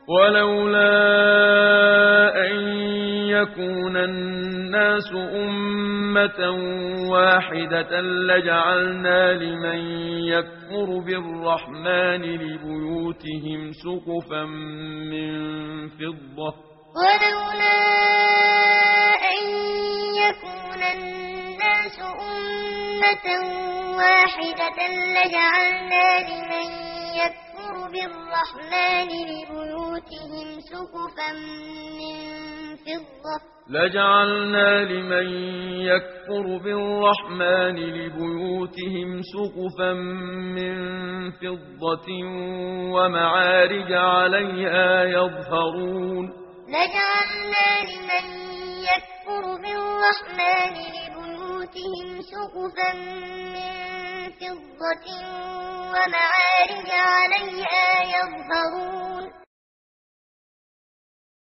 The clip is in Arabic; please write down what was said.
ولولا أن يكون الناس أمة واحدة لجعلنا لمن يكفر بالرحمن لبيوتهم سقفا من فضة ولولا أن يكون الناس أمة واحدة لجعلنا لمن يكفر بالرحمن لبيوتهم سقفا من فضة لجعلنا لمن يكفر بالرحمن لبيوتهم سقفا من فضة ومعارج عليها يظهرون لجعلنا لمن يكفر بالرحمن لبيوتهم سقفا من فضة ومعارج عليها يظهرون